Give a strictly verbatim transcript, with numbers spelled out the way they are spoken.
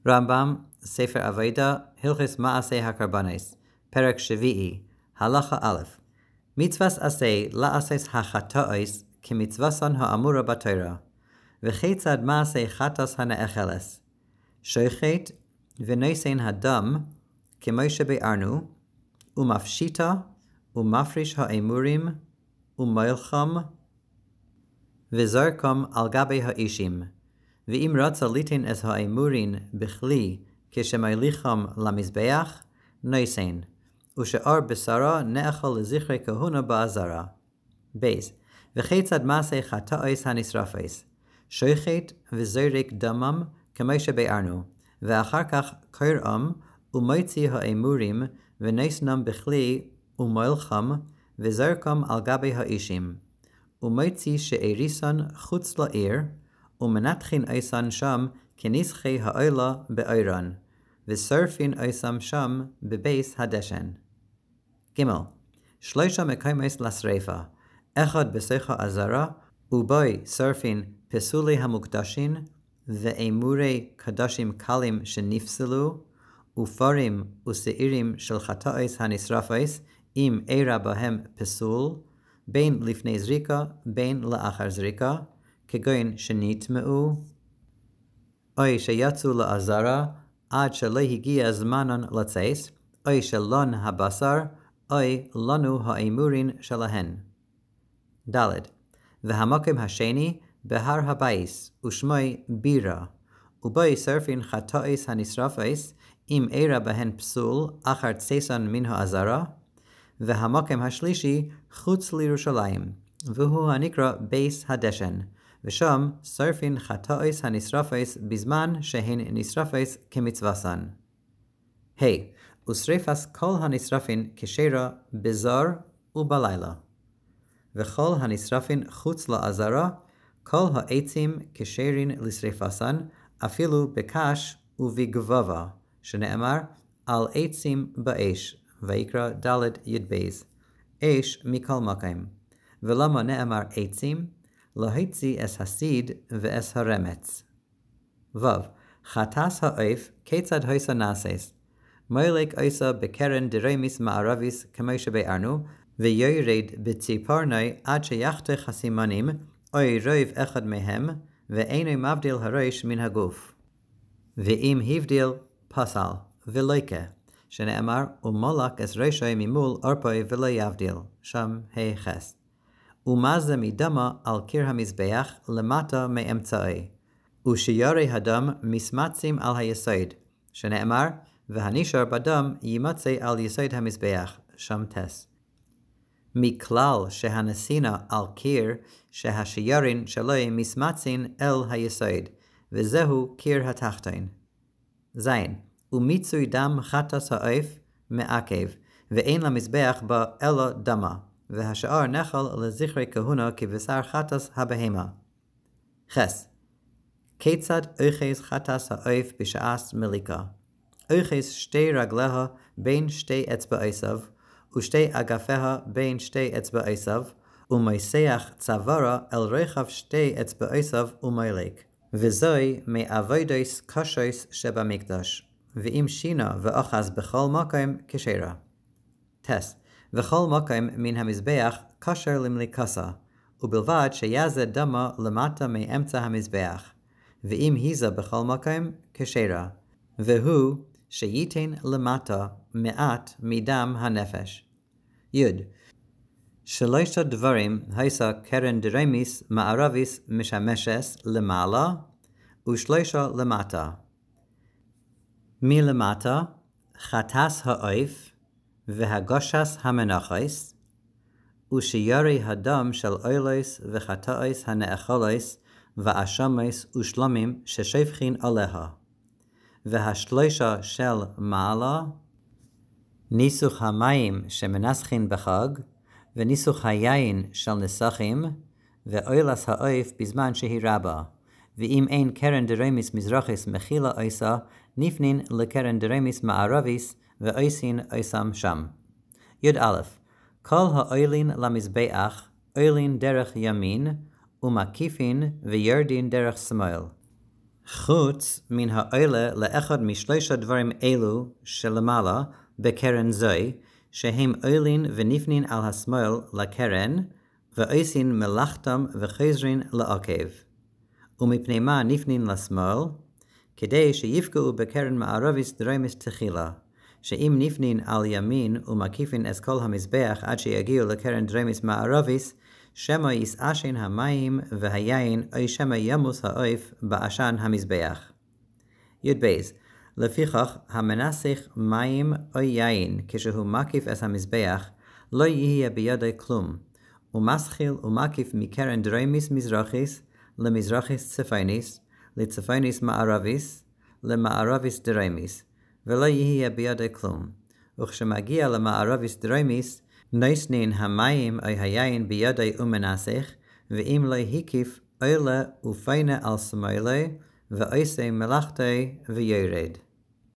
רמב"ם, ספר אביידה, הלכות מעשי הקורבנות, פרק שביעי, הלכה א', מצוות עשה לעשות החטאות כמצוותן האמורה בתורה, וכיצד מעשה חטאת הנאכלת, שוחט ונושא הדם, כמו שביארנו, ומפשיטה, ומפריש האמורים, ומלחם, וזרקם על גבי האישים. ואם רצה ליתן את האמורין בכלי כשמוליכם למזבח, נושאן, ושאר בשרה נאכל לזכרי כהונה בעזרה. בייס, וכיצד מעשה חטאות הנשרפות, שוחט וזורק דמם כמו שביארנו, ואחר כך קורעם ומוציא האמורים ונושאנם בכלי ומולכם וזרקם על גבי האישים, ומוציא שאריסן חוץ לעיר, ומנתחין איסן שם כנסחי האוילה באירן, ושרפין איסם שם בבייס הדשן. ג' שלושה מקומות לשריפה, אחד בסך העזרה, ובוי שרפין פסולי המוקדשים, ואמורי קדשים קלים שנפסלו, ופרים ושעירים של חטאות הנשרפות, אם אירה בהם פסול, בין לפני זריקה, בין לאחר זריקה, כגון שנטמעו, או שיצאו לעזרה עד שלא הגיע זמנן לצאת, או שלון הבשר, או לנו האמורין שלהן. ד' והמקום השני בהר הבייס, ושמוי בירה, ובוי שרפין חטאות הנשרפות, אם אירה בהן פסול, אחר צאתן מן העזרה, והמקום השלישי חוץ לירושלים, והוא הנקרא בייס הדשן, ושם שרפין חטאות הנשרפות בזמן שהן נשרפות כמצוותן. ה. ושריפת כל הנשרפין כשרה בזר ובלילה. וכל הנשרפין חוץ לעזרה, כל העצים כשרים לשריפתן, אפילו בקש ובגבבה, שנאמר על עצים באש, ויקרא ד' י"ב, אש מכל מקום. ולמה נאמר עצים? להוציא את הסיד ואת הרמץ. ו. חטאת העוף כיצד עושה נעשית? מולק עושה בקרן דרמיס מערביס כמו שביארנו, ויורד בציפורני עד שיחתוך הסימנים, או רוב אחד מהם, ואינו מבדיל הראש מן הגוף. ואם הבדיל, פסל, ולויקה, שנאמר, ומולק את ראשו ממול ארפוי ולא יבדיל, שם החס. ומזה מדמה על קיר המזבח למטה מאמצעי, ושיורי הדם מסמצים על היסוד, שנאמר, והנשאר בדם ימצא על יסוד המזבח, שם תס. מכלל שהנסינה על קיר שהשיורין שלו מסמצין אל היסוד, וזהו קיר התחתון. זין, ומיצוי דם חטאת העוף מעכב, ואין למזבח בה אלא דמה, והשאר נחל לזכרי כהונה כבשר חטאת הבהמה. חס. כיצד אוחז חטאת העוף בשעת מליקה? אוחז שתי רגליה בין שתי אצבעיו, ושתי אגפיה בין שתי אצבעיו, ומסח צווארה אל רוחב שתי אצבעיו ומילק. וזוהי מעבודות קשות שבמקדש, ואם שינה ואחז בכל מקום כשרה. תס. וכל מקום מן המזבח כשר למליקסה, ובלבד שיזה דמה למטה מאמצע המזבח, ואם היזה בכל מקום כשרה, והוא שייתן למטה מעט מדם הנפש. י. שלושה דברים היסה קרן דרמיס מערביס משמשס למעלה, ושלושה למטה. מלמטה חטאת העוף, והגושס המנחס, ושיורי הדם של אוילס וחטאות הנאכלס, ואשמס ושלמים ששפכין עליה. והשלושה של מעלה, ניסוך המים שמנסחין בחג, וניסוך היין של נסכים, ואוילס העוף בזמן שהיא רבה. ואם אין קרן דרמיס מזרחיס מחילה עושה, נפנין לקרן דרמיס מערביס, ואויסין אויסם שם. י"א כל האוילין למזבח, אוילין דרך ימין, ומקיפין ויורדין דרך שמאל. חוץ מן האלה לאחד משלושה דברים אלו שלמעלה בקרן זוי, שהם עולין ונפנין על השמאל לקרן, ועושים מלאכתם וחוזרים לעקב. ומפני מה נפנין לשמאל? כדי שיפגעו בקרן מערביס דרומית תחילה, שאם נפנין על ימין ומקיפין את כל המזבח עד שיגיעו לקרן דרומית מערביס, שמא יסעשן המים והיין, או שמא ימוס העוף בעשן המזבח. י"ב. לפיכך, המנסח מים או יין כשהוא מקיף את המזבח, לא יהיה בידי כלום, ומסחיל ומקיף מקרן דרומית מזרחיס למזרחיס צפוניס, לצפוניס מערביס, למערביס דרומיס, ולא יהיה בידי כלום. וכשמגיע למערביס דרומיס, נוסנין המים או היין בידי ומנסח, ואם לא הקיף, עולה ופיינה על שמאלה, ועושה מלאכתו ויורד.